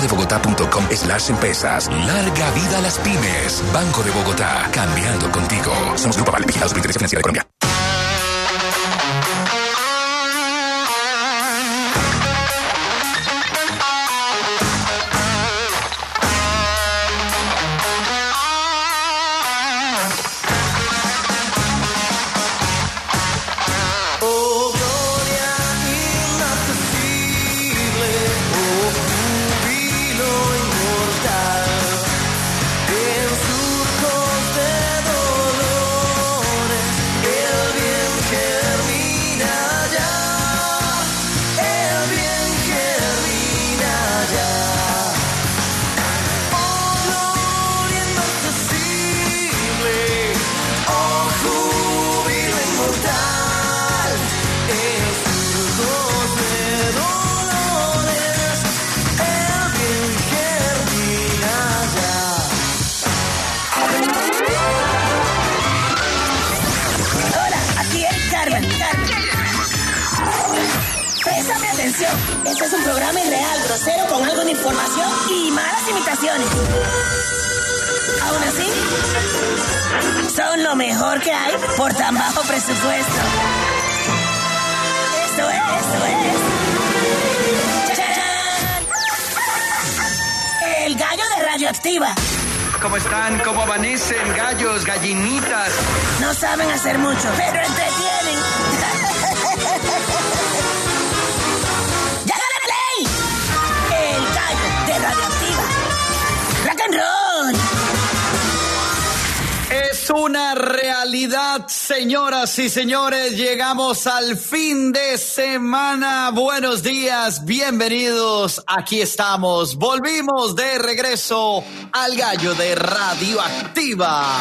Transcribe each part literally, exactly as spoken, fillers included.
de bogotá punto com slash empresas. Larga vida a las pymes. Banco de Bogotá, cambiando contigo. Somos Grupo Aval, vigilados por Superintendencia Financiera de Colombia. Este es un programa irreal, grosero, con algo de información y malas imitaciones. Aún así, son lo mejor que hay por tan bajo presupuesto. Esto es, esto es... ¡Chachán! El gallo de Radioactiva. ¿Cómo están? ¿Cómo amanecen? Gallos, gallinitas. No saben hacer mucho, pero entretienen. Rock and roll. Es una realidad, señoras y señores. Llegamos al fin de semana. Buenos días, bienvenidos. Aquí estamos. Volvimos de regreso al gallo de Radioactiva.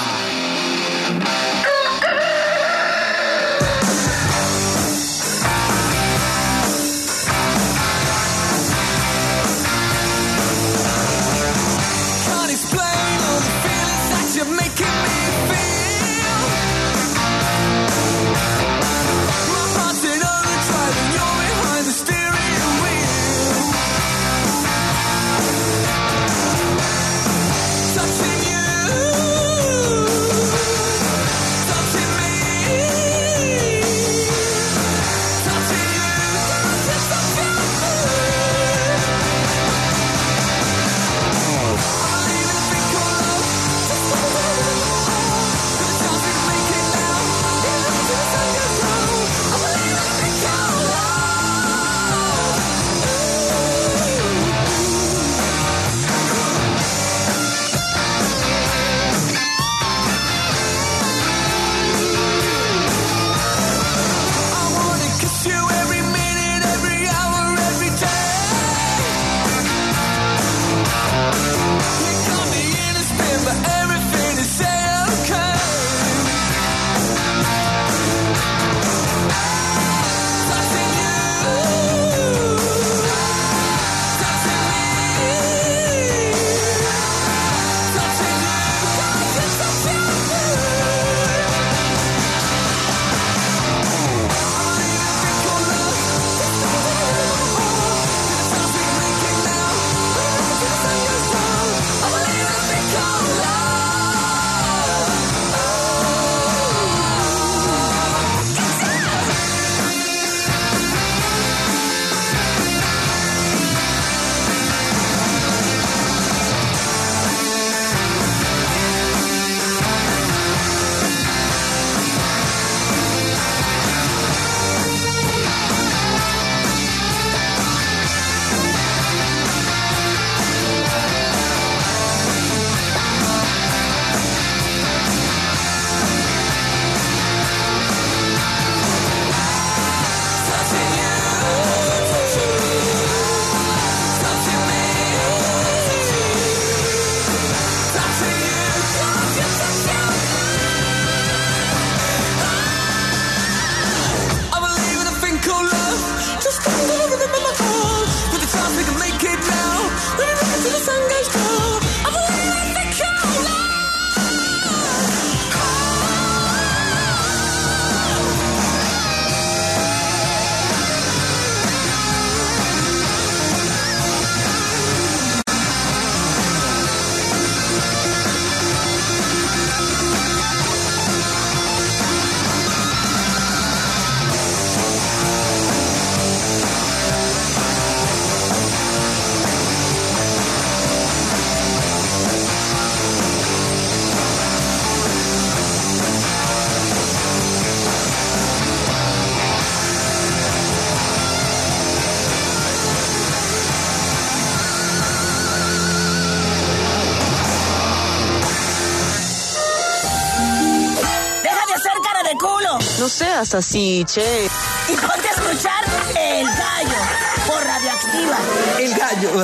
No seas así, che. Y ponte a escuchar El Gallo por Radioactiva. El Gallo.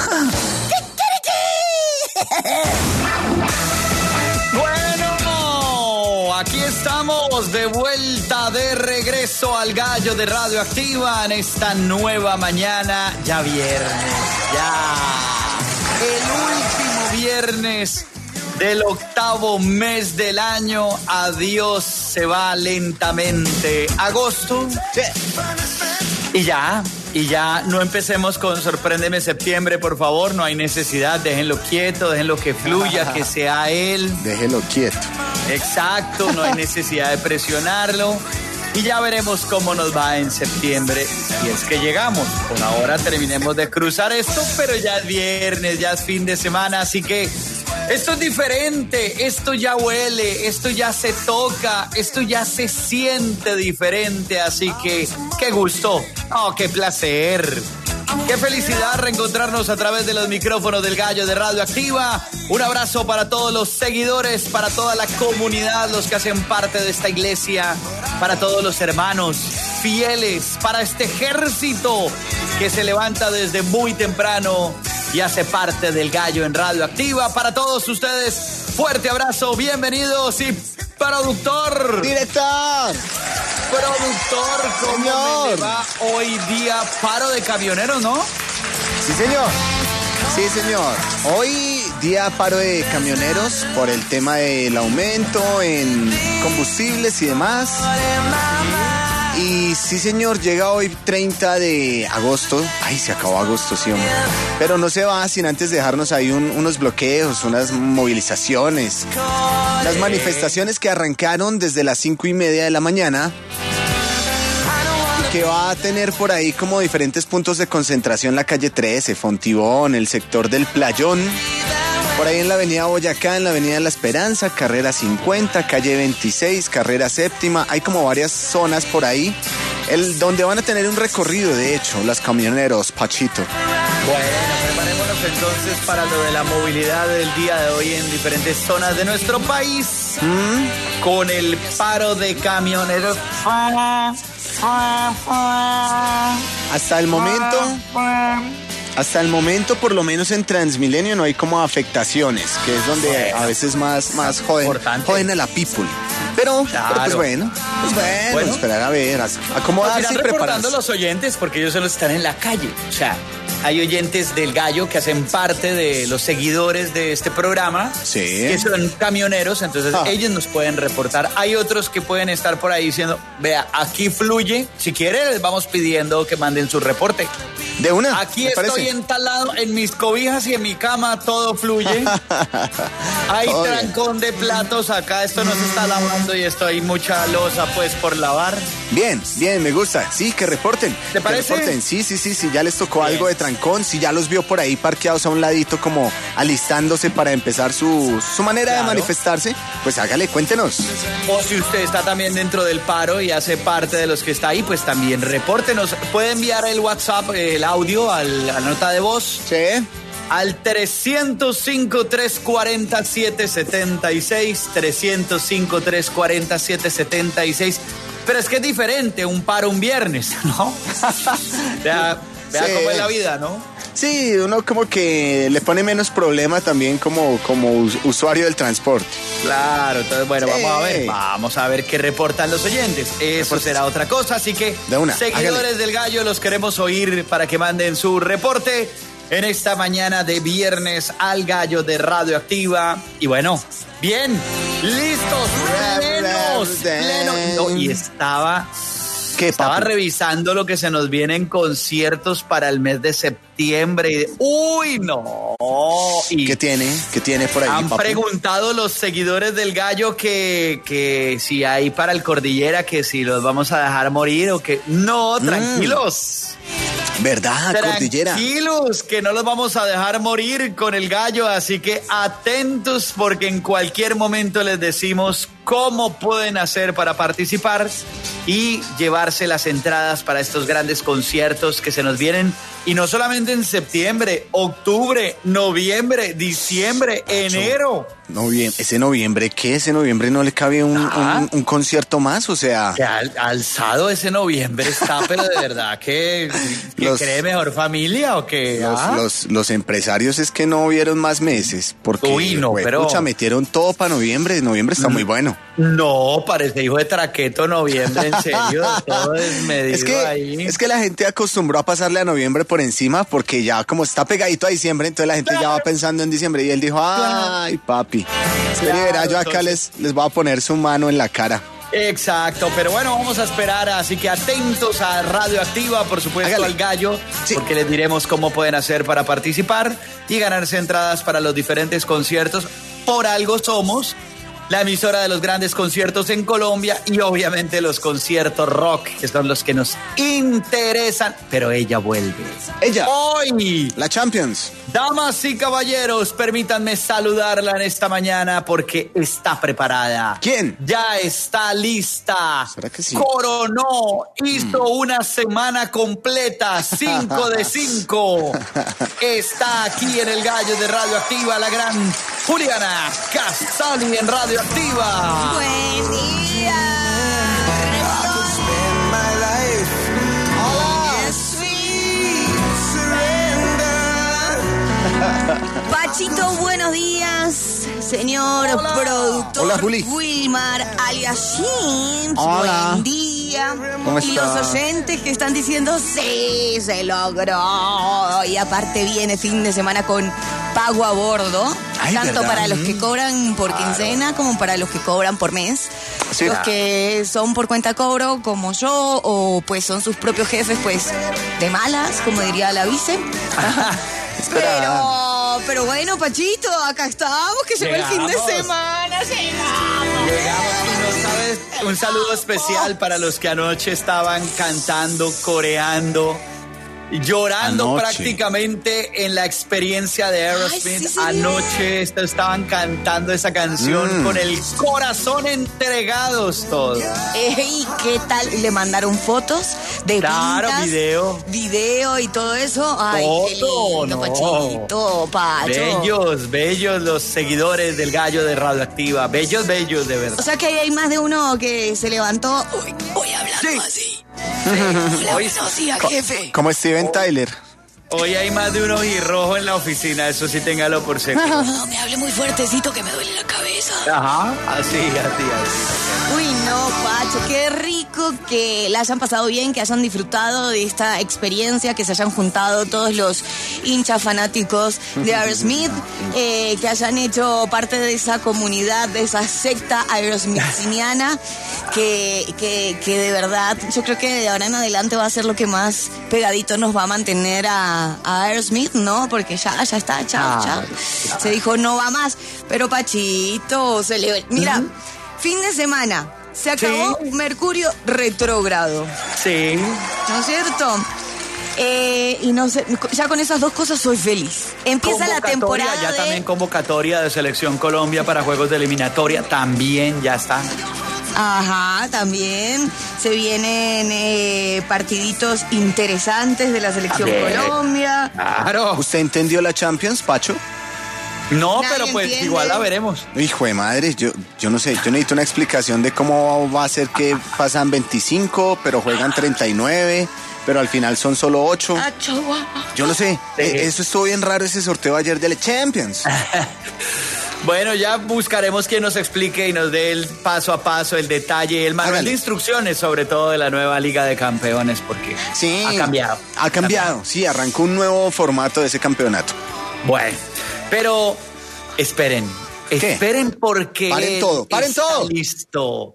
Bueno, aquí estamos de vuelta, de regreso al Gallo de Radioactiva en esta nueva mañana, ya viernes, ya el último viernes del octavo mes del año. Adiós, se va lentamente agosto. Sí. Y ya, y ya no empecemos con Sorpréndeme Septiembre, por favor, no hay necesidad, déjenlo quieto, déjenlo que fluya, que sea él. Déjelo quieto. Exacto, no hay necesidad de presionarlo. Y ya veremos cómo nos va en septiembre. Y es que llegamos. Por ahora terminemos de cruzar esto, pero ya es viernes, ya es fin de semana, así que esto es diferente, esto ya huele, esto ya se toca, esto ya se siente diferente, así que qué gusto, oh, qué placer. Qué felicidad reencontrarnos a través de los micrófonos del Gallo de Radioactiva. Un abrazo para todos los seguidores, para toda la comunidad, los que hacen parte de esta iglesia, para todos los hermanos fieles, para este ejército que se levanta desde muy temprano y hace parte del Gallo en Radioactiva. Para todos ustedes, fuerte abrazo, bienvenidos y productor. ¡Director! Productor, ¿cómo Señor. me le va hoy día? Paro de camioneros, ¿no? Sí, señor. Sí, señor. Hoy día paro de camioneros por el tema del aumento en combustibles y demás. Y sí, señor, llega hoy treinta de agosto. Ay, se acabó agosto, sí, hombre. Pero no se va sin antes dejarnos ahí un, unos bloqueos, unas movilizaciones, las manifestaciones que arrancaron desde las cinco y media de la mañana, que va a tener por ahí como diferentes puntos de concentración: la calle trece, Fontibón, el sector del Playón, por ahí en la avenida Boyacá, en la avenida La Esperanza, carrera cincuenta, calle veintiséis, carrera séptima. Hay como varias zonas por ahí, el, donde van a tener un recorrido, de hecho, los camioneros, Pachito. Bueno, preparémonos entonces para lo de la movilidad del día de hoy en diferentes zonas de nuestro país. ¿Mm? Con el paro de camioneros. Hasta el momento... Hasta el momento, por lo menos en Transmilenio, no hay como afectaciones, que es donde bueno, a veces más, más joden, joden a la people. Pero, claro. pero pues bueno, pues bueno, Bueno. esperar a ver, a- acomodarse Nos y irán reportando prepararse. los oyentes porque ellos solo están en la calle. O sea, hay oyentes del Gallo que hacen parte de los seguidores de este programa, Sí. que son camioneros, entonces Ah. ellos nos pueden reportar. Hay otros que pueden estar por ahí diciendo, vea, aquí fluye. Si quiere, les vamos pidiendo que manden su reporte. De una, Aquí me estoy parece. entalado en mis cobijas y en mi cama, todo fluye. Hay Todo bien. trancón de platos acá, esto no se está lavando y esto hay mucha loza pues por lavar. Bien, bien, me gusta. Sí, que reporten. ¿Te parece? Que reporten. Sí, sí, sí, sí, ya les tocó Bien. algo de trancón, si ya los vio por ahí parqueados a un ladito como alistándose para empezar su, su manera Claro. de manifestarse, pues hágale, cuéntenos. O si usted está también dentro del paro y hace parte de los que está ahí, pues también repórtenos. Puede enviar el WhatsApp, el audio, al- a la nota de voz. Sí. Al trescientos cinco, trescientos cuarenta, setecientos setenta y seis, trescientos cinco, trescientos cuarenta, setecientos setenta y seis. Pero es que es diferente un paro un viernes, ¿no? vea vea Sí. cómo es la vida, ¿no? Sí, uno como que le pone menos problema también como, como us- usuario del transporte. Claro, entonces bueno, Sí. vamos a ver, vamos a ver qué reportan los oyentes. Eso Reportes. será otra cosa, así que De una, seguidores hágale. del Gallo los queremos oír para que manden su reporte en esta mañana de viernes al Gallo de Radioactiva. Y bueno, bien, listos, plenos, plenos. No, y estaba ¿Qué, Estaba papi? revisando lo que se nos viene en conciertos para el mes de septiembre. Y, ¡Uy, no! Y ¿Qué tiene? ¿Qué tiene por ahí, han papi? preguntado los seguidores del Gallo que, que si hay para el Cordillera, que si los vamos a dejar morir o que... No, tranquilos. ¿Verdad, Cordillera? Tranquilos, que no los vamos a dejar morir con el Gallo, así que atentos porque en cualquier momento les decimos cómo pueden hacer para participar y llevarse las entradas para estos grandes conciertos que se nos vienen, y no solamente en septiembre, octubre, noviembre, diciembre, enero. Noviembre, ese noviembre, ¿qué? Ese noviembre no le cabe un, un, un concierto más, o sea. Que al, alzado ese noviembre está, pero de verdad que, que los, cree mejor familia o que. Los, ¿ah? los, los empresarios es que no vieron más meses, porque Uy, no, wey, pero... pucha, metieron todo para noviembre, noviembre está muy bueno. No, parece hijo de traqueto noviembre, en serio, todo desmedido es que, ahí. Es que la gente acostumbró a pasarle a noviembre por encima, porque ya como está pegadito a diciembre, entonces la gente claro. ya va pensando en diciembre, y él dijo, ay, claro. papi, claro, verá, yo acá entonces... les, les voy a poner su mano en la cara. Exacto, pero bueno, vamos a esperar, así que atentos a Radioactiva, por supuesto. Hágale. Al gallo, sí. Porque les diremos cómo pueden hacer para participar y ganarse entradas para los diferentes conciertos. Por algo somos la emisora de los grandes conciertos en Colombia, y obviamente los conciertos rock, que son los que nos interesan, pero ella vuelve. Ella. Hoy. La Champions. Damas y caballeros, permítanme saludarla en esta mañana porque está preparada. ¿Quién? Ya está lista. ¿Será que sí? Coronó, hizo mm. una semana completa, cinco de cinco. Está aquí en el gallo de Radioactiva, la gran Juliana Casali en Radioactiva. Buen día. Pachito, buenos días, señor Hola. productor. Hola, Juli. Wilmar alias James. Hola. Buen día. ¿Cómo y está? los oyentes que están diciendo sí, se logró. Y aparte viene fin de semana con pago a bordo. Ay, tanto ¿verdad? para los que cobran por claro. quincena como para los que cobran por mes. Sí. Los que son por cuenta cobro como yo, o pues son sus propios jefes, pues de malas, como diría la vice. Pero, pero bueno, Pachito, acá estamos, que se ve el fin de semana, llegamos. Llegamos, y no sabes, un saludo especial para los que anoche estaban cantando, coreando, llorando anoche. Prácticamente en la experiencia de Aerosmith. Ay, sí, anoche estaban cantando esa canción mm. con el corazón entregados todos. ¿Y qué tal? ¿Le mandaron fotos de Claro, pintas, video. Video y todo eso? Ay, Foto, qué lindo, no. Pachito, Pacho. Bellos, bellos los seguidores del gallo de Radioactiva. Bellos, bellos, de verdad. O sea que hay más de uno que se levantó hoy, hoy hablando sí. así. Sí. Hola, hoy, buenos días, jefe. Como Steven Tyler. Hoy hay más de un ojirrojo en la oficina, eso sí téngalo por seguro. No, me hable muy fuertecito que me duele la cabeza. Ajá, así, así, así. Uy, no, Pacho, qué rico que la hayan pasado bien, que hayan disfrutado de esta experiencia, que se hayan juntado todos los hinchas fanáticos de Aerosmith, eh, que hayan hecho parte de esa comunidad, de esa secta aerosmithiniana, que, que, que de verdad, yo creo que de ahora en adelante va a ser lo que más pegadito nos va a mantener a a Aerosmith, ¿no? Porque ya, ya está, chao, chao. Ah, se dijo no va más. Pero Pachito, se le... Mira, uh-huh. fin de semana, se acabó sí. Mercurio retrógrado. Sí. ¿No es cierto? Eh, y no sé, ya con esas dos cosas soy feliz. Empieza la temporada ya de... también convocatoria de Selección Colombia para juegos de eliminatoria, también ya está. Ajá, también se vienen eh, partiditos interesantes de la Selección Colombia. Claro. ¿Usted entendió la Champions, Pacho? No, Nadie pero pues entiende. Igual la veremos. Hijo de madre, yo, yo no sé, yo necesito una explicación de cómo va a ser que pasan veinticinco, pero juegan treinta y nueve, pero al final son solo ocho. Yo no sé, sí. eh, eso estuvo bien raro ese sorteo ayer de la Champions. Bueno, ya buscaremos quien nos explique y nos dé el paso a paso, el detalle, el manual Hágale. de instrucciones, sobre todo de la nueva Liga de Campeones, porque sí, ha cambiado. Ha cambiado, sí, arrancó un nuevo formato de ese campeonato. Bueno, pero esperen, ¿Qué? esperen porque paren todo, paren está todo. listo.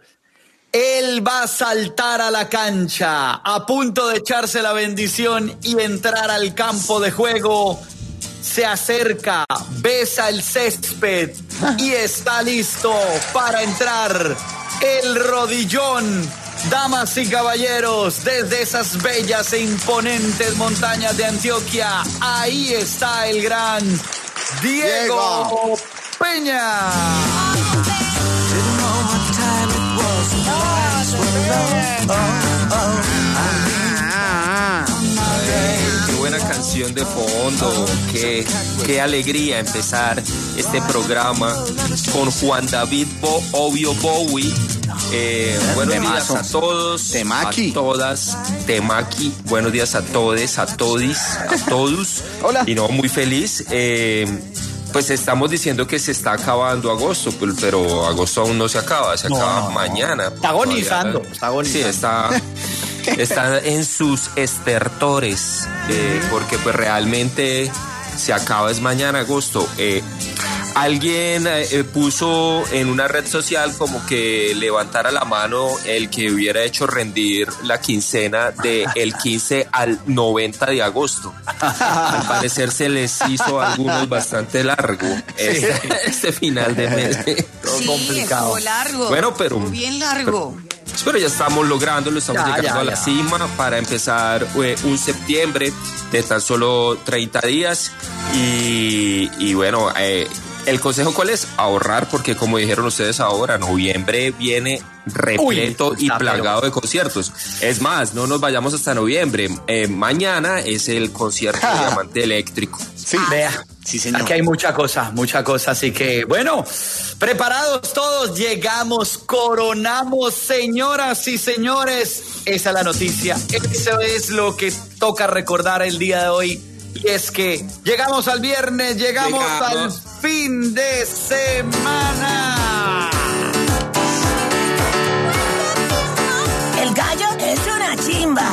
Él va a saltar a la cancha, a punto de echarse la bendición y entrar al campo de juego. Se acerca, besa el césped y está listo para entrar. El rodillón, damas y caballeros, desde esas bellas e imponentes montañas de Antioquia, ahí está el gran Diego, Diego. Peña. Qué buena canción de fondo, qué, qué alegría empezar este programa con Juan David Bo, Obvio Bowie. Eh, buenos días a todos, Temaki. a todas, Temaki, buenos días a todes, a todis, a todos. Hola. Y no, muy feliz. Eh, pues estamos diciendo que se está acabando agosto, pero, pero agosto aún no se acaba, se No, acaba no, no. mañana. Está agonizando, Todavía- está agonizando. Sí, está... Está en sus estertores, eh, porque pues realmente se acaba es mañana agosto. Eh, alguien eh, puso en una red social como que levantara la mano el que hubiera hecho rendir la quincena del quince al noventa de agosto. Al parecer se les hizo a algunos bastante largo este, este final de mes. Sí, complicado. estuvo largo. Bueno, pero- Estuvo bien largo. Pero ya estamos lográndolo, estamos Ya, llegando ya, a la ya. cima para empezar eh, un septiembre de tan solo treinta días. Y, y bueno, eh, ¿el consejo cuál es? Ahorrar, porque como dijeron ustedes ahora, noviembre viene repleto Uy, y está, plagado de conciertos. Es más, no nos vayamos hasta noviembre. Eh, mañana es el concierto de Diamante Eléctrico. Sí, Vea. sí, señor. Aquí hay mucha cosa, mucha cosa, así que bueno, preparados todos, llegamos, coronamos, señoras y señores, esa es la noticia, eso es lo que toca recordar el día de hoy, y es que llegamos al viernes, llegamos, Llegamos. al fin de semana. El gallo es una chimba.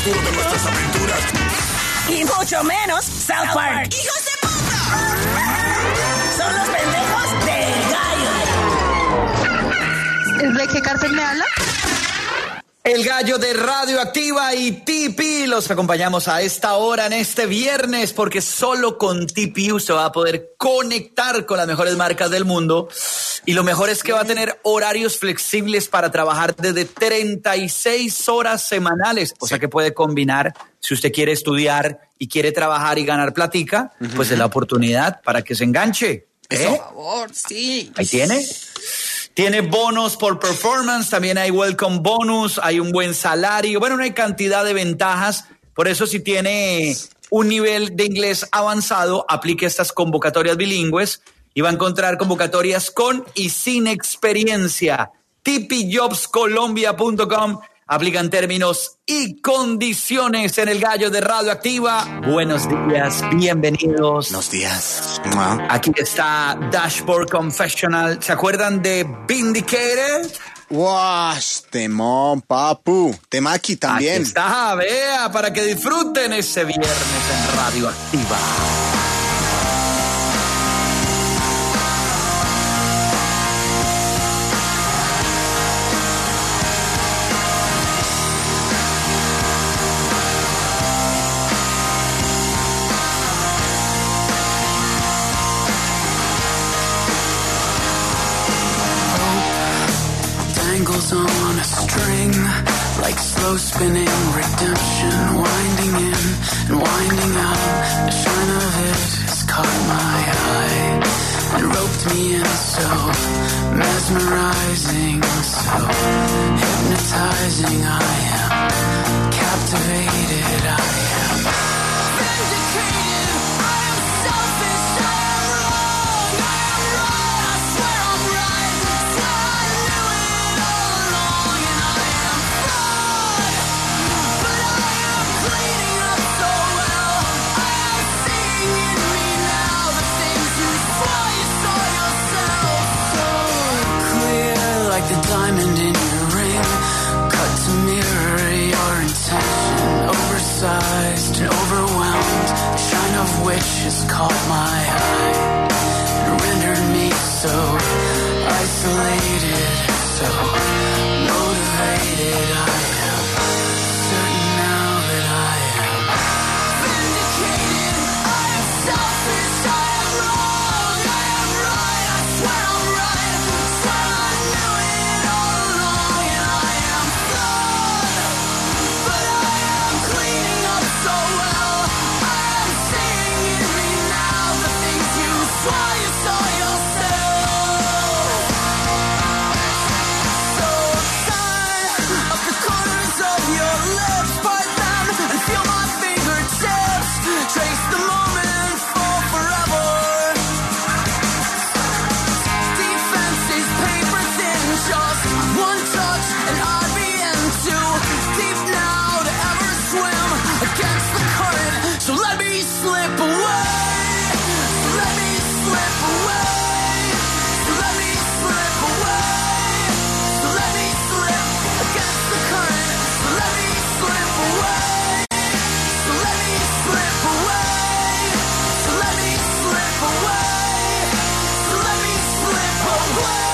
más duro de nuestras aventuras. Y mucho menos South Park. ¡Hijos de puta! Son los pendejos del gallo. ¿De qué cárcel me habla? El gallo de Radioactiva y T P los acompañamos a esta hora en este viernes porque solo con T P usted va a poder conectar con las mejores marcas del mundo y lo mejor es que va a tener horarios flexibles para trabajar desde treinta y seis horas semanales, o sea que puede combinar si usted quiere estudiar y quiere trabajar y ganar platica, uh-huh. pues es la oportunidad para que se enganche. ¿Eh? Por favor, sí. Ahí tiene. Tiene bonos por performance, también hay welcome bonus, hay un buen salario. Bueno, una cantidad de ventajas. Por eso, si tiene un nivel de inglés avanzado, aplique estas convocatorias bilingües y va a encontrar convocatorias con y sin experiencia. T P jobs colombia punto com. Aplican términos y condiciones en el gallo de Radioactiva. Buenos días, bienvenidos. Buenos días. Aquí está Dashboard Confessional. ¿Se acuerdan de Vindicated? Wash, temón, papu. Temaki también. Aquí está, vea, para que disfruten ese viernes en Radioactiva. On a string, like slow spinning redemption, winding in and winding out. The shine of it has caught my eye and roped me in, so mesmerizing, so hypnotizing. I am captivated. I am vindicated. I am selfish. I am wrong. I am right. I swear I'm right. Swear I knew it all along, and I am flawed, but I am cleaning up so well. I am seeing in me now the things you swore you saw yourself. So clear like the diamond in your ring, cut to mirror your intention, oversized and overwhelmed, the shine of which has caught my eye and rendered me so isolated, so motivated. I am certain now that I am vindicated. I am selfish. I am wrong. I am right. I swear I'm right. Swear I knew it all along, and I am flawed, but I am cleaning up so well. I am seeing in me now the things you swore you saw yourself. So sign up the corners of your lips, part them and feel my fingertips. Trace the moment for forever. Defenses paper thin, just one touch and I'd be in too deep now to ever swim against the current. So let me slip away. So let me slip away. So let me slip away. So let me slip against the current. So let me slip away. So let me slip away. So let me slip away. So let me slip away.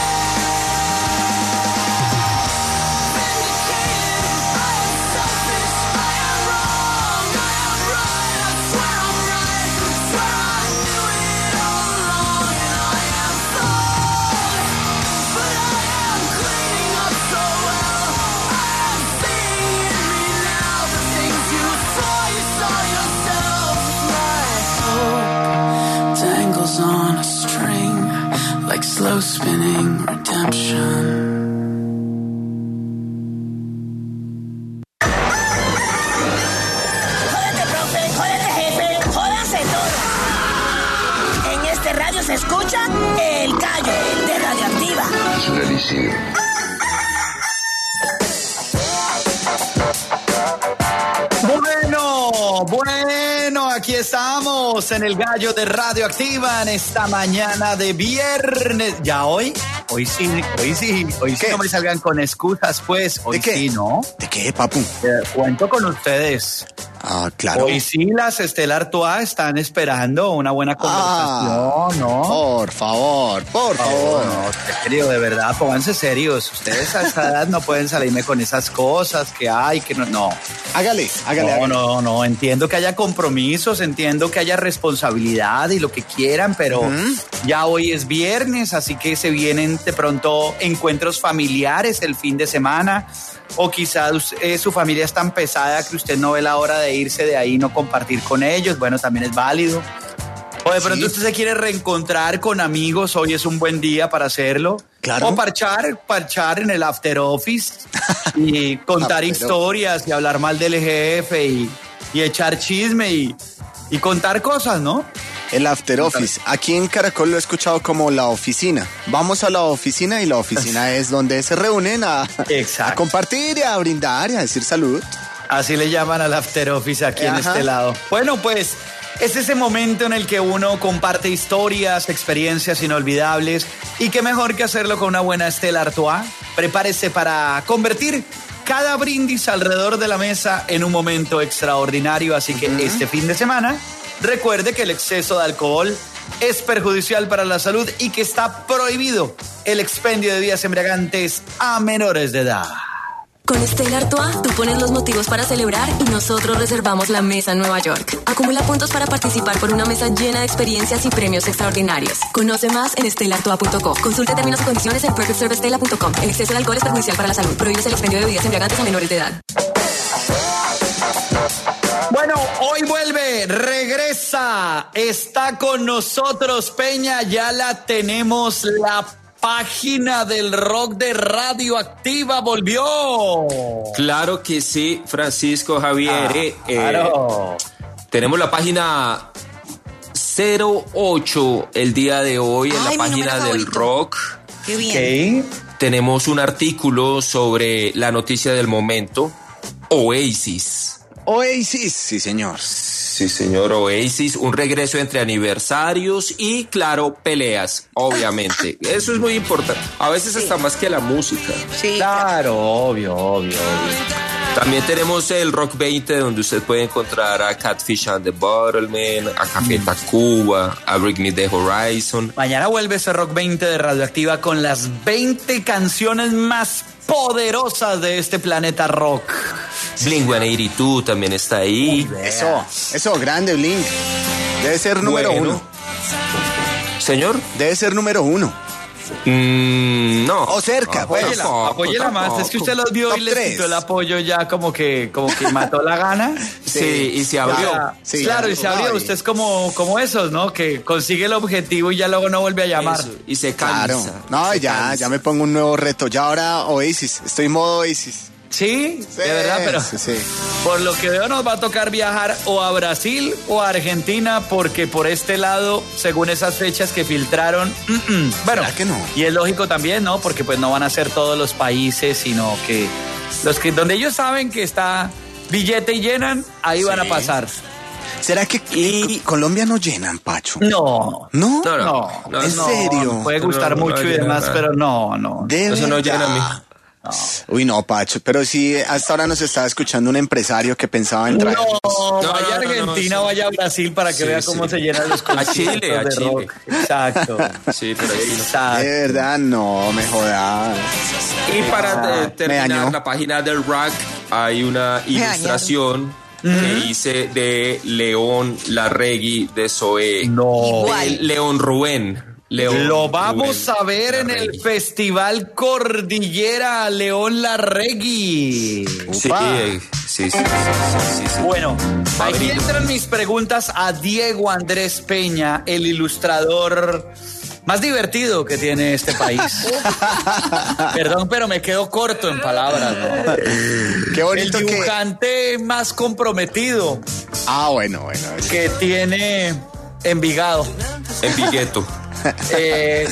Vindicated. I am selfish. I am wrong. I am right. I swear I'm right. Swear I knew it all along, and I am flawed, but I am cleaning up so well. I am seeing in me now the things you saw you saw yourself. My hope dangles on a string, like slow spinning redemption. Jódete, profe, jódete, jefe, jódase todo. En este radio se escucha El Gallo de Radioactiva. Es un elixir. Bueno, Bueno, bueno, aquí estamos en el Gallo de Radioactiva en esta mañana de viernes. ¿Ya hoy? Hoy sí, hoy sí, hoy sí ¿Qué? no me salgan con excusas, pues. Hoy ¿De qué? sí, ¿no? ¿De qué, papu? Eh, cuento con ustedes. Ah, claro. Hoy sí las Estela Artois están esperando una buena conversación, ¿no? Por favor, por favor. No, serio, de verdad, pónganse serios. Ustedes a esa edad no pueden salirme con esas cosas que hay, que no, no. Hágale, hágale, No, hágale. no, no, entiendo que haya compromisos, entiendo que haya responsabilidad y lo que quieran, pero ya hoy es viernes, así que se vienen de pronto encuentros familiares el fin de semana, o quizás eh, su familia es tan pesada que usted no ve la hora de irse de ahí y no compartir con ellos, bueno, también es válido. O de pronto Sí. usted se quiere reencontrar con amigos, hoy es un buen día para hacerlo. Claro. O parchar, parchar en el after office y contar After historias y hablar mal del jefe y, y echar chisme y, y contar cosas, ¿no? El after office. Aquí en Caracol lo he escuchado como la oficina. Vamos a la oficina y la oficina es donde se reúnen a, Exacto. a compartir y a brindar y a decir salud. Así le llaman al after office aquí en Ajá. este lado. Bueno, pues es ese momento en el que uno comparte historias, experiencias inolvidables y qué mejor que hacerlo con una buena Stella Artois. Prepárese para convertir cada brindis alrededor de la mesa en un momento extraordinario, así que este fin de semana recuerde que el exceso de alcohol es perjudicial para la salud y que está prohibido el expendio de bebidas embriagantes a menores de edad. Con Stella Artois, tú pones los motivos para celebrar y nosotros reservamos la mesa en Nueva York. Acumula puntos para participar por una mesa llena de experiencias y premios extraordinarios. Conoce más en stella artois punto co. Consulte términos y condiciones en perfect service stella punto com. El exceso de alcohol es perjudicial para la salud. Prohíbe el expendio de bebidas embriagantes a menores de edad. Bueno, hoy vuelve, regresa, está con nosotros Peña, ya la tenemos, la página del rock de Radioactiva volvió. Claro que sí, Francisco Javier. eh, eh, Claro. tenemos la página cero ocho el día de hoy en Ay, la mi página número del favorito. rock. Qué bien. Ok. Tenemos un artículo sobre la noticia del momento, Oasis. Oasis, sí señor. Sí, señor, Oasis, un regreso entre aniversarios y, claro, peleas, obviamente. Eso es muy importante. A veces hasta más que la música. Sí. Claro, obvio, obvio, obvio. También tenemos el Rock veinte, donde usted puede encontrar a Catfish and the Bottlemen, a Café Tacuba, a Bring Me the Horizon. Mañana vuelve ese Rock veinte de Radioactiva con las veinte canciones más poderosas de este planeta rock. Blink ciento ochenta y dos también está ahí. Eso, eso, grande Blink. Debe ser número Bueno. uno. Señor, Debe ser número uno. mm, no. O cerca, pues. Apóyela, Tampoco, apóyela más. tampoco. Es que usted los vio Top y les tres. quitó el apoyo ya como que, como que mató la gana. Sí, y se abrió. Ya, Sí, claro, ya. y se abrió. Ay. Usted es como, como esos, ¿no? Que consigue el objetivo y ya luego no vuelve a llamar. Eso, y se cansa. Claro. No, se ya, cansa. ya me pongo un nuevo reto. Ya ahora Oasis. Estoy en modo Oasis. Sí, Sí, de verdad, pero sí, sí. por lo que veo nos va a tocar viajar o a Brasil o a Argentina porque por este lado, según esas fechas que filtraron, mm, mm, bueno, ¿Verdad que no? y es lógico también, ¿no? Porque pues no van a ser todos los países, sino que los que donde ellos saben que está billete y llenan, ahí van a pasar. ¿Será que Y- Colombia no llenan, Pacho? No. ¿No? No, no. No, No, ¿En no, serio? puede gustar No, no, mucho no y llena demás, nada. pero no, no. De Eso no verdad. llena a mí. Uy, no, Pacho, pero sí, hasta ahora nos estaba escuchando un empresario que pensaba en traer. No, No, vaya no, a no, no, Argentina, sí. vaya a Brasil para que Sí, vea sí. cómo se llenan los A conciertos Chile, a de Chile. rock. Exacto. Sí, pero ahí no. Exacto. De verdad, no, me jodas. Y para Ah, eh, terminar dañó. la página del Rack hay una ilustración que hice de León Larregui de Zoé. No. El León Rubén. León Lo vamos Rubén a ver en el Larregui. Festival Cordillera León Larregui. Sí, Upa. eh, sí, sí, sí, sí, sí, sí. Bueno, Va a aquí abrir. entran mis preguntas a Diego Andrés Peña, el ilustrador más divertido que tiene este país. Perdón, pero me quedo corto en palabras, ¿no? Qué El bonito que... dibujante más comprometido Ah, bueno, bueno. es- que tiene Envigado. En Vigueto. Eh,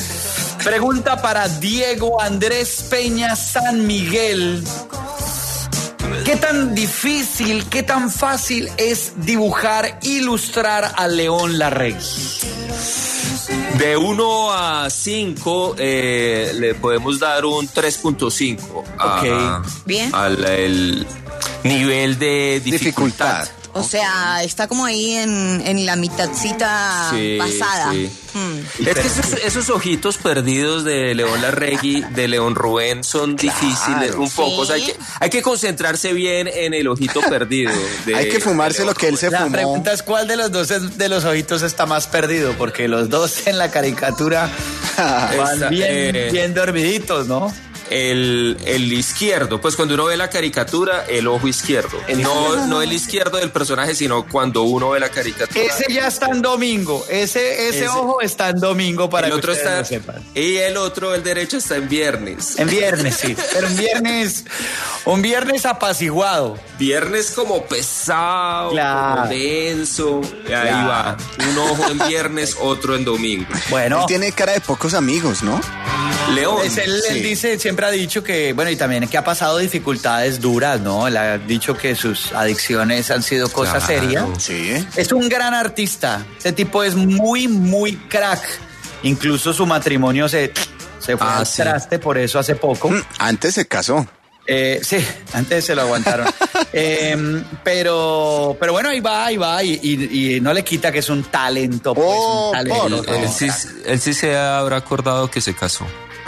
pregunta para Diego Andrés Peña San Miguel. ¿Qué tan difícil, qué tan fácil es dibujar, ilustrar a León Larregui? De uno a cinco eh, le podemos dar un tres punto cinco. Ok. Bien. Al el nivel de dificultad. Dificultad. O sea, está como ahí en, en la mitadcita Sí, pasada. sí. Hmm. Es que esos, esos ojitos perdidos de León Larregui, de León Rubén, son Claro, difíciles un poco. O sea, hay, que, hay que concentrarse bien en el ojito perdido. de- Hay que fumarse de lo León que él se La fumó. pregunta es cuál de los dos es- de los ojitos está más perdido, porque los dos en la caricatura van Esa, bien, eh, bien dormiditos, ¿no? El, el izquierdo, pues cuando uno ve la caricatura, el ojo izquierdo. No, no el izquierdo del personaje, sino cuando uno ve la caricatura. Ese ya está en domingo, ese, ese, Ese- ojo está en domingo para el que otro ustedes está lo sepan. y el otro, el derecho, está en viernes. En viernes, sí, pero un viernes, un viernes apaciguado. Viernes como pesado, Claro. como denso. Y ahí Claro. va. Un ojo en viernes, otro en domingo. Bueno, Él tiene cara de pocos amigos, ¿no? León. es él, él sí. dice, siempre ha dicho que, bueno, y también que ha pasado dificultades duras, ¿no? Él ha dicho que sus adicciones han sido cosas Claro. serias. Sí. Es un gran artista. Ese tipo es muy, muy crack. Incluso su matrimonio se, se fue Ah, al sí. traste por eso hace poco. Mm, Antes se casó. Eh, sí, antes se lo aguantaron. Eh, pero, pero bueno, ahí va, ahí va. Y, y- y no le quita que es un talento. Pues, Oh, un talento. por Él, él sí, él sí se habrá acordado que se casó.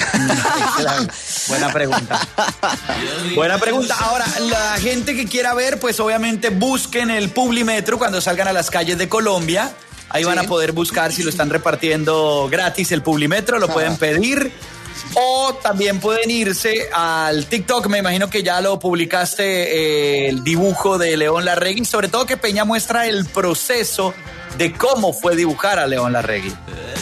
Claro. Buena pregunta. Buena pregunta. Ahora, la gente que quiera ver, pues obviamente busquen el Publimetro cuando salgan a las calles de Colombia. Ahí van a poder buscar si lo están repartiendo gratis el Publimetro, lo pueden pedir. O también pueden irse al TikTok, me imagino que ya lo publicaste, eh, el dibujo de León Larregui, sobre todo que Peña muestra el proceso de cómo fue dibujar a León Larregui.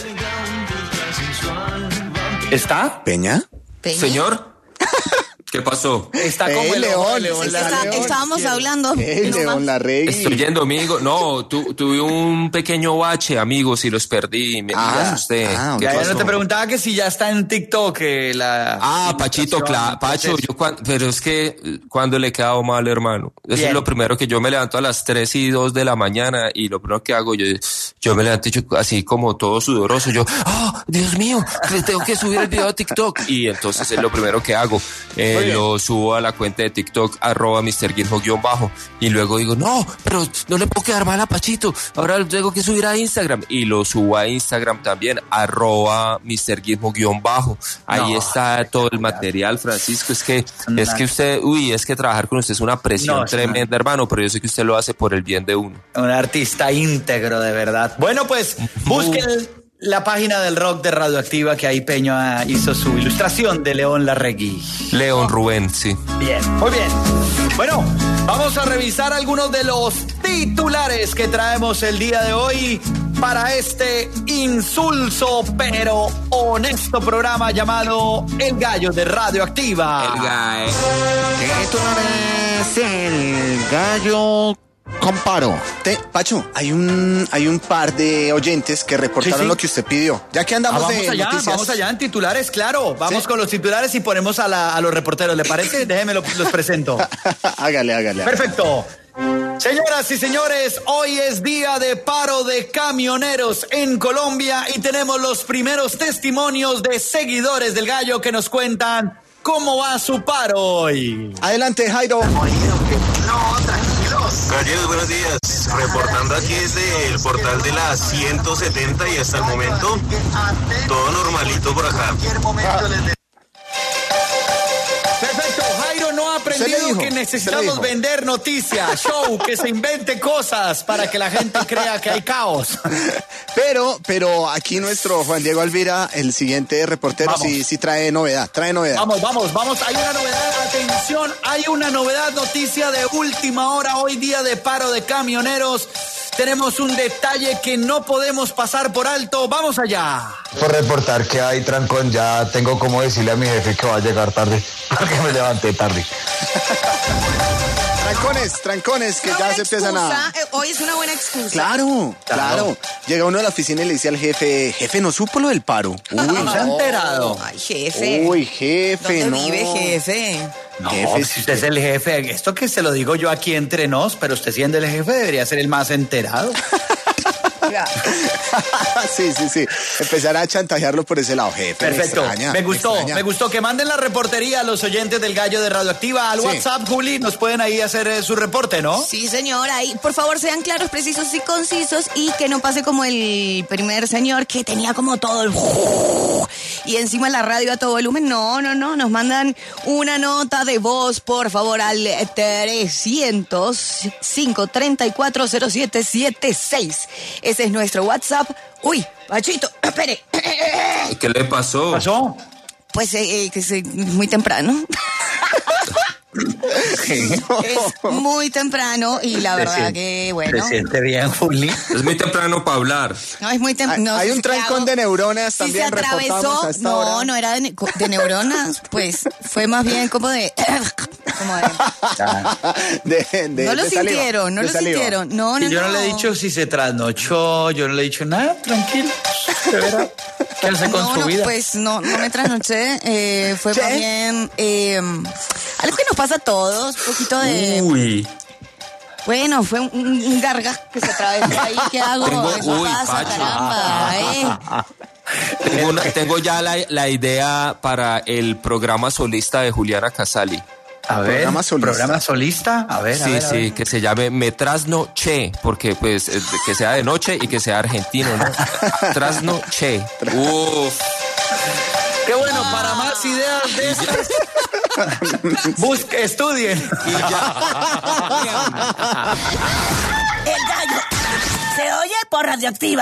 ¿Está? ¿Peña? Peña. Señor, ¿qué pasó? Está como Ey, el ojo de León, León está Está- Larregui. estábamos hablando. El no León más. Larregui. Estoy en domingo. No, tu, tuve un pequeño bache, amigos, y los perdí. Me, Ah, me asusté. ah, ok. ¿Qué Ya, ya pasó? no te preguntaba que si ya está en TikTok eh, la... Ah, Pachito, claro, Pacho, yo cuan- pero es que eh, cuando le he quedado mal, hermano. Eso Bien. es lo primero que yo me levanto a las tres y dos de la mañana y lo primero que hago, yo, yo me levanto y yo, así como todo sudoroso, yo, ¡oh, Dios mío! Tengo que subir el video a TikTok. Y entonces es lo primero que hago. Eh, lo subo a la cuenta de TikTok, arroba mister Guillermo guión bajo. Y luego digo, no, pero no le puedo quedar mal a Pachito. Ahora lo tengo que subir a Instagram. Y lo subo a Instagram también, arroba mister Guillermo guión bajo. Ahí No, está todo el material, Francisco. Es que, es que usted, uy, es que trabajar con usted es una presión No, es tremenda, hermano, pero yo sé que usted lo hace por el bien de uno. Un artista íntegro, de verdad. Bueno, pues busquen la página del rock de Radioactiva, que ahí Peña hizo su ilustración de León Larregui. León Rubén, sí. Bien, muy bien. Bueno, vamos a revisar algunos de los titulares que traemos el día de hoy para este insulso pero honesto programa llamado El Gallo de Radioactiva. El guy. Esto no es el gallo comparo. Te, Pacho, hay un, hay un par de oyentes que reportaron Sí, sí. lo que usted pidió. Ya que Ah, andamos vamos de allá, noticias. vamos allá en titulares, claro. Vamos Sí. con los titulares y ponemos a, la- a los reporteros. ¿Le parece? Déjeme lo- los presento. hágale, hágale. Perfecto. Señoras y señores, hoy es día de paro de camioneros en Colombia y tenemos los primeros testimonios de seguidores del Gallo que nos cuentan cómo va su paro hoy. Adelante, Jairo. Galleros, buenos días. Reportando aquí desde el portal de la ciento setenta y hasta el momento todo normalito por acá. Perfecto, Jairo no ha Se le aprendido dijo, que se le necesitamos dijo. vender noticias, show, que se invente cosas para que la gente crea que hay caos. Pero, pero aquí nuestro Juan Diego Alvira, el siguiente reportero, Vamos. sí, sí trae novedad, trae novedad. Vamos, vamos, vamos. Hay una novedad, atención, hay una novedad, noticia de última hora, hoy día de paro de camioneros. Tenemos un detalle que no podemos pasar por alto. Vamos allá. Por reportar que hay trancón, ya tengo como decirle a mi jefe que va a llegar tarde, porque me levanté tarde. trancones, trancones, que Una ya buena se empiezan excusa, a... eh, Hoy es una buena excusa. Claro, claro. Llega uno a la oficina y le dice al jefe, jefe, ¿no supo lo del paro? Uy, ¿No se ha enterado? Ay, jefe. Uy, jefe, ¿Dónde no. vive, jefe? No, Jefe, si usted es el jefe, esto que se lo digo yo aquí entre nos, pero usted siendo el jefe debería ser el más enterado. Sí, sí, sí. Empezar a chantajearlo por ese lado, jefe. Perfecto, Me, extraña, me gustó, extraña. me gustó. Que manden la reportería a los oyentes del Gallo de Radioactiva al Sí. WhatsApp, Juli, nos pueden ahí hacer eh, su reporte, ¿no? Sí, señor. Ahí, por favor, sean claros, precisos y concisos y que no pase como el primer señor que tenía como todo el... y encima la radio a todo volumen. No, no, no. Nos mandan una nota de voz, por favor, al trescientos cinco treinta y cuatro cero siete siete seis. Ese es nuestro WhatsApp. Uy, Pachito, espere. ¿Qué le pasó? ¿Pasó? Pues eh, eh, que es muy temprano. Es muy temprano y la verdad que, bueno. ¿Se siente bien, Juli? Es muy temprano para hablar. No, es muy Hay, temprano. hay un trancón de neuronas Si también se atravesó, reportamos a esta no, hora. no era de, ne- de neuronas, pues fue más bien como de... como de De- de- no lo de saliva, sintieron, no de lo saliva. sintieron. No, no, Y yo no no. le he dicho si se trasnochó, yo no le he dicho nada, tranquilo. De verdad. ¿Qué hace con No, su no, vida? pues no, no me trasnoché. Eh, fue ¿Qué? más bien eh, algo que nos pasa a todos, un poquito de... Uy. Bueno, fue un, un gargajo que se atravesó ahí. ¿Qué hago? Tengo- Eso uy, pasa, Pacho. caramba, ¿eh? Tengo, una- tengo ya la, la idea para el programa solista de Juliana Casali. A ver, Programa solista. programa solista. A ver, a Sí, ver, a sí, ver. que se llame Me Trasnoché, porque pues eh, que sea de noche y que sea argentino, ¿no? Trasnoché. Uf. Qué bueno, para más ideas de estas, busque, estudien. El Gallo se oye por Radioactiva.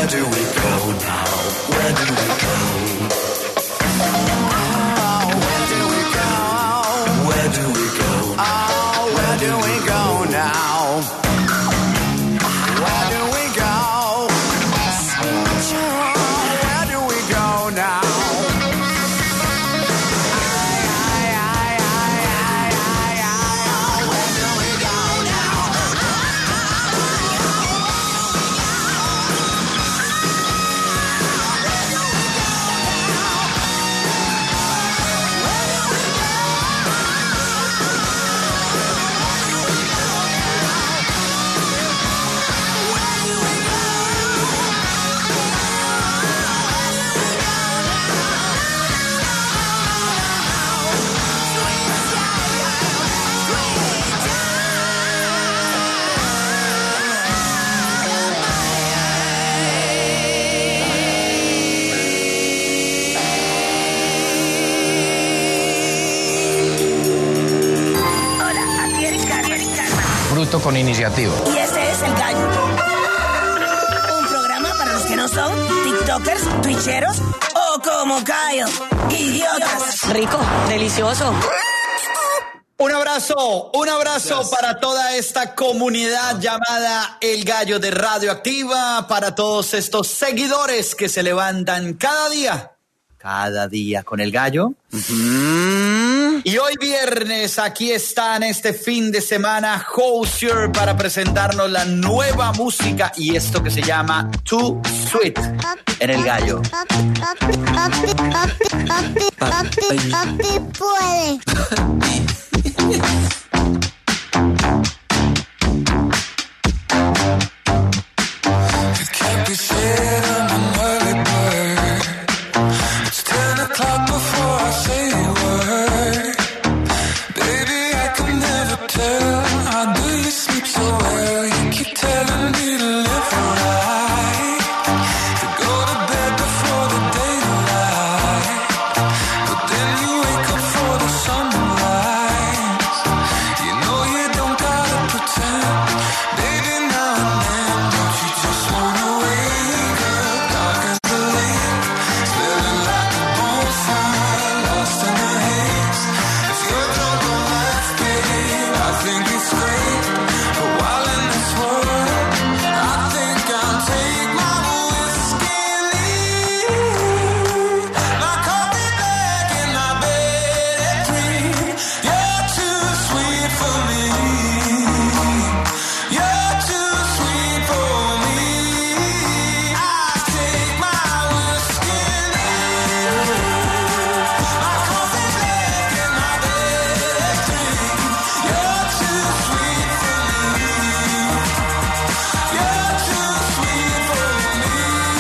do we go now? Where do we go? Oh, where do we go? Where do we go? Oh, where do we go now? Where do we go? Where do we go now? Bruto con iniciativa. Y ese es El Gallo. Un programa para los que no son tiktokers, twitcheros o como Cayo, idiotas. Rico, delicioso. Un abrazo, un abrazo Yes. para toda esta comunidad llamada El Gallo de Radioactiva, para todos estos seguidores que se levantan cada día, cada día con El Gallo. Y hoy viernes aquí están este fin de semana Hozier para presentarnos la nueva música y esto que se llama Too Sweet en El Gallo. Papi, papi, papi, papi, papi, puede. Can't be said, I'm an early bird. It's ten o'clock before I say a word. Baby, I can never tell. How do you sleep so well? You keep telling me to live right, to go to bed before the daylight. But then you wake up for the sunrise. You know you don't gotta pretend. Baby, now and then, don't you just wanna wake up dark as the lake, smelling like a bonfire, lost in the haze. If you're drunk on life, babe, I think it's great. But while in this world, I think I'll take my whiskey and leave. My coffee back in my bed at three. You're too sweet for me. You're too sweet for me. I take my whiskey and leave. My coffee back in my bed at three. You're too sweet for me. You're too sweet for me.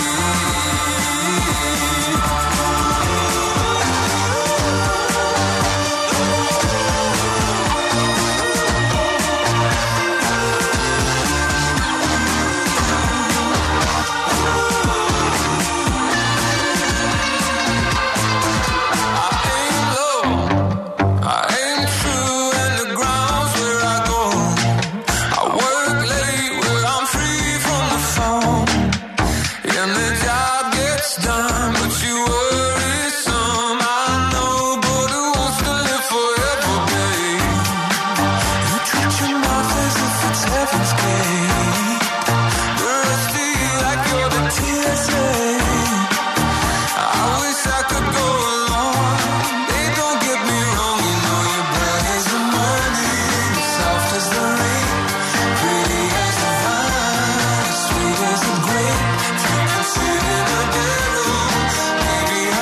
I aim low, I aim true, and the ground's where I go. I work late where I'm free from the phone, and the job gets done, but you worry some. I know, but who wants to live forever, babe? You treat your mouth as if it's heaven's gate. The rest of you like you're the T S A. I wish I could go along. Babe, don't get me wrong. You know you're bright as the morning, soft as the rain, pretty as the vine, sweet as the grape. If you can sit in a bedroom, maybe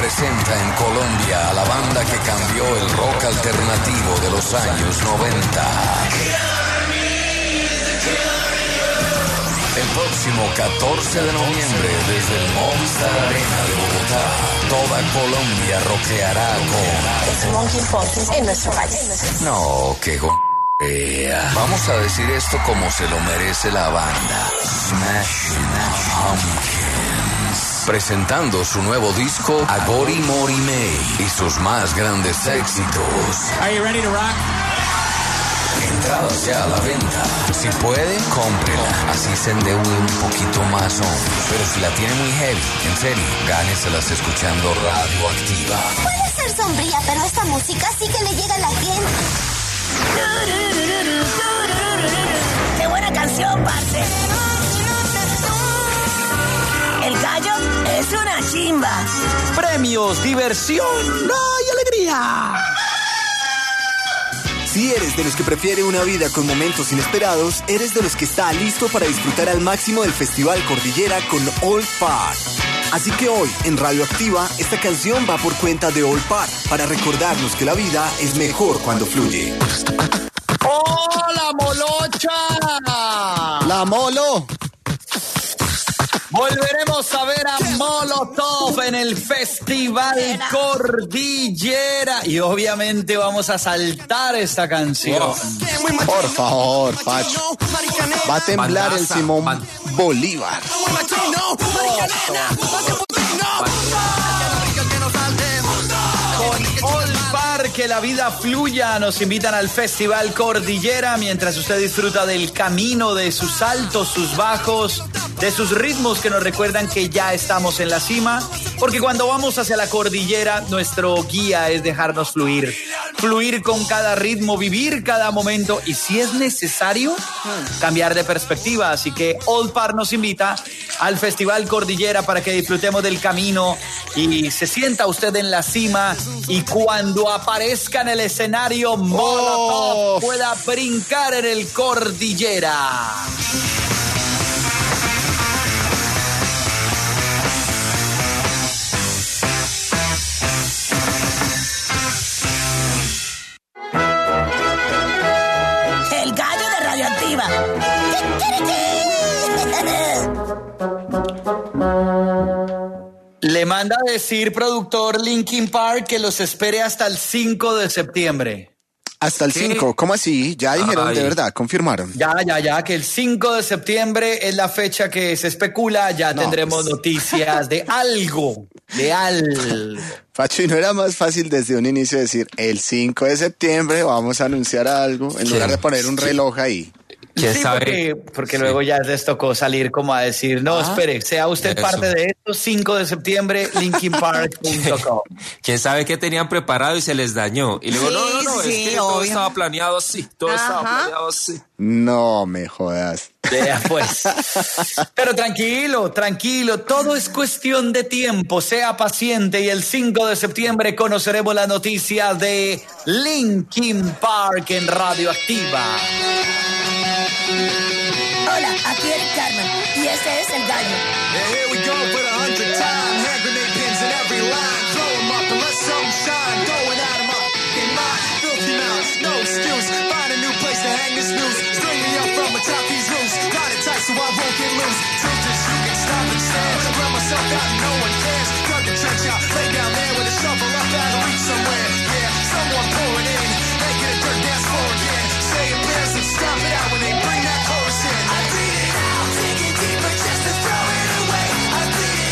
presenta en Colombia a la banda que cambió el rock alternativo de los años noventa. El próximo catorce de noviembre, desde el Movistar Arena de Bogotá, toda Colombia rockeará con Monkey Punches en nuestro país. No, qué go... Vamos a decir esto como se lo merece la banda. Smashing Pumpkins. Presentando su nuevo disco, Agori Mori May, y sus más grandes éxitos. Are you ready to rock? Entradas ya a la venta. Si puede, cómprela. Así se endeude un poquito más, hombre. Pero si la tiene muy heavy, en serio, gáneselas escuchando Radioactiva. Puede ser sombría, pero esta música sí que le llega a la gente. ¡Qué buena canción, parce! El gallo es una chimba. Premios, diversión, ¡ay, alegría! Si eres de los que prefiere una vida con momentos inesperados, eres de los que está listo para disfrutar al máximo del Festival Cordillera con All Part. Así que hoy, en Radioactiva, esta canción va por cuenta de All Part, para recordarnos que la vida es mejor cuando fluye. ¡Hola, molocha! ¡La Molo! Volveremos a ver a Molotov en el Festival Cordillera. Y obviamente vamos a saltar esta canción. Oh. Por favor, Pacho. Va a temblar el Simón Ban- Bolívar. Con All Par, que la vida fluya, nos invitan al Festival Cordillera mientras usted disfruta del camino, de sus altos, sus bajos, de sus ritmos que nos recuerdan que ya estamos en la cima, porque cuando vamos hacia la cordillera, nuestro guía es dejarnos fluir, fluir con cada ritmo, vivir cada momento y si es necesario, cambiar de perspectiva. Así que All Par nos invita al Festival Cordillera para que disfrutemos del camino y se sienta usted en la cima y cuando aparezca en el escenario Molotov oh. pueda brincar en el Cordillera. El gallo de Radioactiva. Le manda a decir, productor Linkin Park, que los espere hasta el cinco de septiembre. Hasta el cinco, ¿cómo así? Ya dijeron, Ay. de verdad, confirmaron. Ya, ya, ya, que el cinco de septiembre es la fecha que se especula, ya no, tendremos pues... noticias de algo, de algo. Pacho, ¿y no era más fácil desde un inicio decir, el cinco de septiembre vamos a anunciar algo, en lugar de poner un reloj ahí? ¿Quién sí, sabe? Porque, porque sí. luego ya les tocó salir como a decir, no, ah, espere, sea usted eso. parte de esto, cinco de septiembre, linkin park punto com. ¿Quién sabe qué tenían preparado y se les dañó? Y luego, sí, no, no, no, sí, es que obvio. todo estaba planeado así, todo Ajá. estaba planeado así. No me jodas. Ya, pues. Pero tranquilo, tranquilo, todo es cuestión de tiempo, sea paciente y el cinco de septiembre conoceremos la noticia de Linkin Park en Radioactiva. Hola, aquí Eric Carmen y este es El Gallo. Yeah, here we go for the hundredth time. Hand grenade pins in every line. Throw them up and let some shine. Going at them up. In my filthy mouth, no excuse. Find a new place to hang this news. String me up from atop these roofs. Got it tight so I won't get loose. Truth is you can stop and stand. Run myself out and no one cares. Dug the trench out, lay down there with a shovel up out of reach somewhere. Yeah, someone pour it in. Make it a dirt dance floor again. Say your prayers and stop it out when they bring that chorus in. I bleed it out, dig it deeper just to throw it away. I bleed it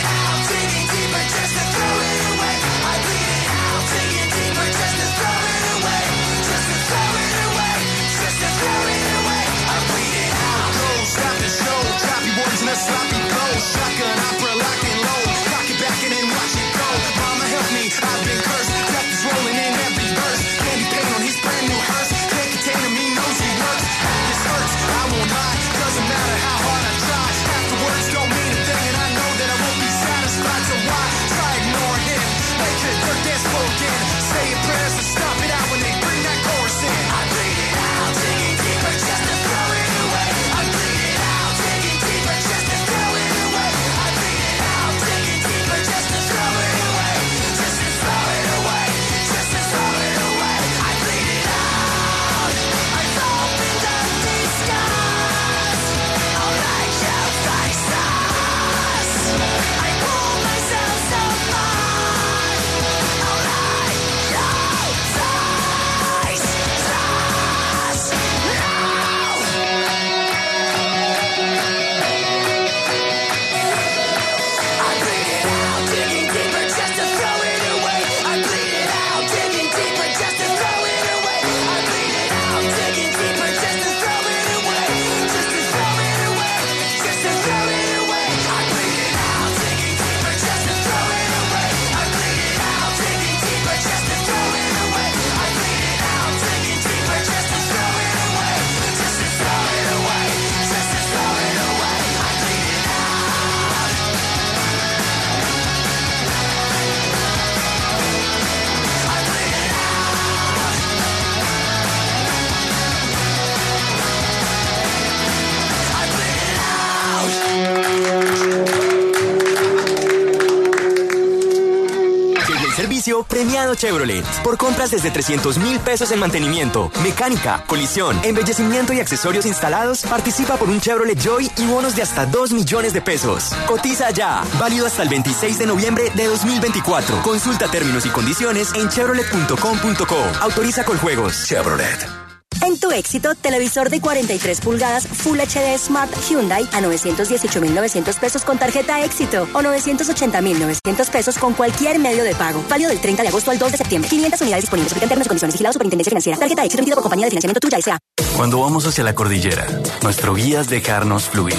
servicio premiado Chevrolet. Por compras desde trescientos mil pesos en mantenimiento, mecánica, colisión, embellecimiento y accesorios instalados, participa por un Chevrolet Joy y bonos de hasta dos millones de pesos. Cotiza ya. Válido hasta el veintiséis de noviembre de dos mil veinticuatro. Consulta términos y condiciones en chevrolet punto com punto co. Autoriza con juegos. Chevrolet. En tu éxito, televisor de cuarenta y tres pulgadas Full H D Smart Hyundai a novecientos dieciocho mil novecientos pesos con tarjeta éxito o novecientos ochenta mil novecientos pesos con cualquier medio de pago. Válido del treinta de agosto al dos de septiembre. quinientas unidades disponibles. Aplican términos y condiciones. Vigilado Superintendencia Financiera. Tarjeta éxito emitida por compañía de financiamiento Tuya S A. Cuando vamos hacia la cordillera, nuestro guía es dejarnos fluir.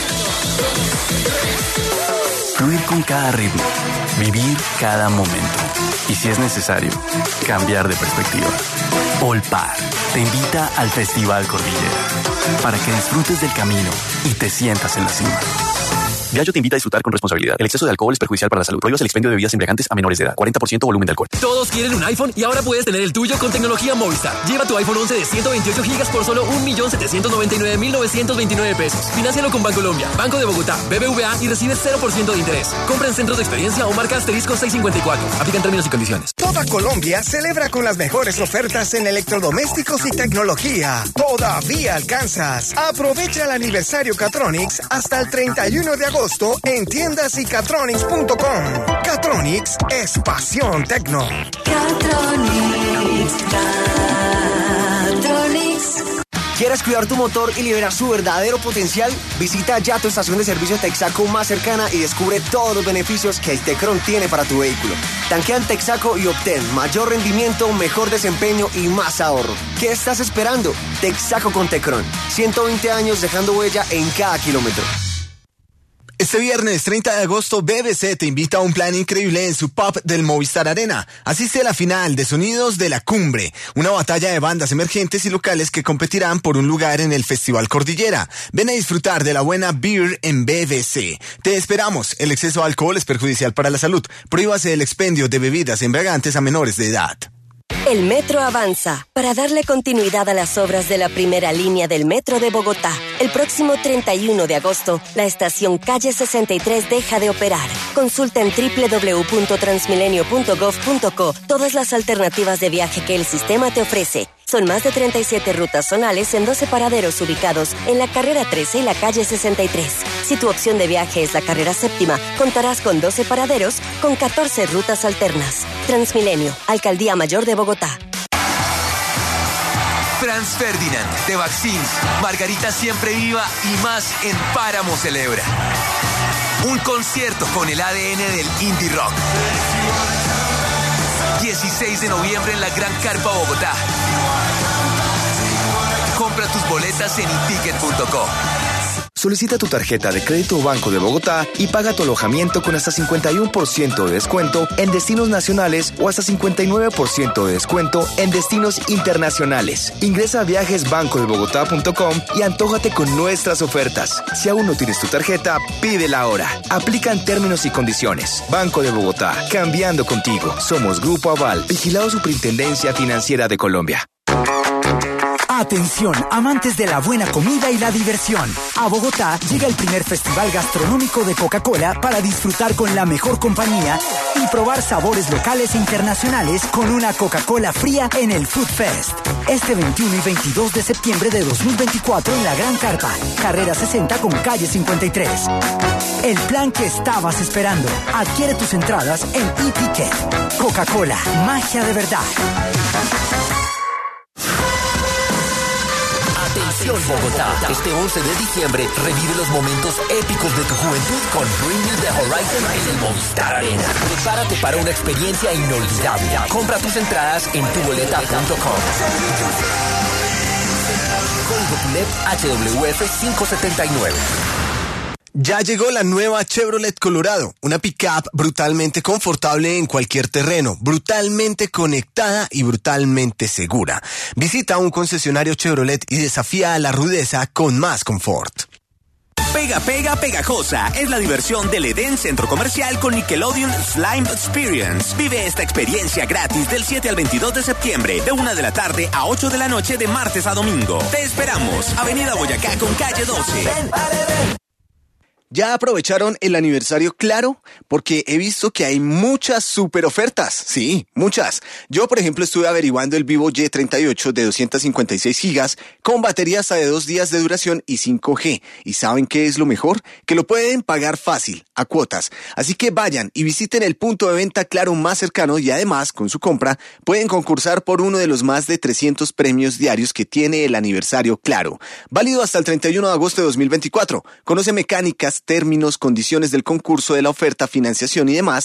Fluir con cada ritmo. Vivir cada momento. Y si es necesario, cambiar de perspectiva. Olpar te invita al Festival Cordillera para que disfrutes del camino y te sientas en la cima. Diageo te invita a disfrutar con responsabilidad. El exceso de alcohol es perjudicial para la salud. Prohíbas el expendio de bebidas embriagantes a menores de edad. cuarenta por ciento volumen de alcohol. Todos quieren un iPhone y ahora puedes tener el tuyo con tecnología Movistar. Lleva tu iPhone once de ciento veintiocho gigas por solo un millón setecientos noventa y nueve mil novecientos veintinueve pesos. Financialo con Bancolombia, Banco de Bogotá, B B V A y recibe cero por ciento de interés. Compra en centros de experiencia o marca asterisco seiscientos cincuenta y cuatro. Aplican términos y condiciones. Toda Colombia celebra con las mejores ofertas en electrodomésticos y tecnología. Todavía alcanzas. Aprovecha el aniversario Catronics hasta el treinta y uno de agosto en tiendas y catronics punto com. Catronics es pasión tecno. Catronics, Catronics. ¿Quieres cuidar tu motor y liberar su verdadero potencial? Visita ya tu estación de servicio Texaco más cercana y descubre todos los beneficios que Tecron tiene para tu vehículo. Tanquea en Texaco y obtén mayor rendimiento, mejor desempeño y más ahorro. ¿Qué estás esperando? Texaco con Tecron. ciento veinte años dejando huella en cada kilómetro. Este viernes treinta de agosto, B B C te invita a un plan increíble en su pub del Movistar Arena. Asiste a la final de Sonidos de la Cumbre, una batalla de bandas emergentes y locales que competirán por un lugar en el Festival Cordillera. Ven a disfrutar de la buena beer en B B C. Te esperamos. El exceso de alcohol es perjudicial para la salud. Prohíbase el expendio de bebidas embriagantes a menores de edad. El metro avanza para darle continuidad a las obras de la primera línea del metro de Bogotá. El próximo treinta y uno de agosto, la estación Calle sesenta y tres deja de operar. Consulta en doble u doble u doble u punto transmilenio punto gov punto co todas las alternativas de viaje que el sistema te ofrece. Son más de treinta y siete rutas zonales en doce paraderos ubicados en la carrera trece y la calle sesenta y tres. Si tu opción de viaje es la carrera séptima, contarás con doce paraderos con catorce rutas alternas. Transmilenio, Alcaldía Mayor de Bogotá. Franz Ferdinand, The Vaccines, Margarita Siempre Viva y más en Páramo Celebra. Un concierto con el A D N del indie rock. dieciséis de noviembre en la Gran Carpa Bogotá. Compra tus boletas en i ticket punto co. Solicita tu tarjeta de crédito Banco de Bogotá y paga tu alojamiento con hasta cincuenta y uno por ciento de descuento en destinos nacionales o hasta cincuenta y nueve por ciento de descuento en destinos internacionales. Ingresa a viajes banco de bogotá punto com y antójate con nuestras ofertas. Si aún no tienes tu tarjeta, pídela ahora. Aplican términos y condiciones. Banco de Bogotá, cambiando contigo. Somos Grupo Aval, vigilado Superintendencia Financiera de Colombia. Atención, amantes de la buena comida y la diversión. A Bogotá llega el primer festival gastronómico de Coca-Cola para disfrutar con la mejor compañía y probar sabores locales e internacionales con una Coca-Cola fría en el Food Fest. Este veintiuno y veintidós de septiembre de dos mil veinticuatro en la Gran Carpa, carrera sesenta con calle cincuenta y tres. El plan que estabas esperando. Adquiere tus entradas en e-ticket. Coca-Cola, magia de verdad. Atención Bogotá, este once de diciembre revive los momentos épicos de tu juventud con Bring Me the Horizon en el Movistar Arena. Prepárate para una experiencia inolvidable. Compra tus entradas en tu boleta punto com. Código P U L E P H W F quinientos setenta y nueve. Ya llegó la nueva Chevrolet Colorado, una pickup brutalmente confortable en cualquier terreno, brutalmente conectada y brutalmente segura. Visita un concesionario Chevrolet y desafía a la rudeza con más confort. Pega Pega Pegajosa es la diversión del Edén Centro Comercial con Nickelodeon Slime Experience. Vive esta experiencia gratis del siete al veintidós de septiembre, de una de la tarde a ocho de la noche de martes a domingo. Te esperamos, Avenida Boyacá con calle doce. Ven, vale, ven. ¿Ya aprovecharon el aniversario Claro? Porque he visto que hay muchas super ofertas. Sí, muchas. Yo, por ejemplo, estuve averiguando el Vivo Y treinta y ocho de doscientos cincuenta y seis gigas con batería hasta de dos días de duración y cinco G. ¿Y saben qué es lo mejor? Que lo pueden pagar fácil, a cuotas. Así que vayan y visiten el punto de venta Claro más cercano y además, con su compra, pueden concursar por uno de los más de trescientos premios diarios que tiene el aniversario Claro. Válido hasta el treinta y uno de agosto de dos mil veinticuatro. Conoce mecánicas, términos, condiciones del concurso, de la oferta, financiación y demás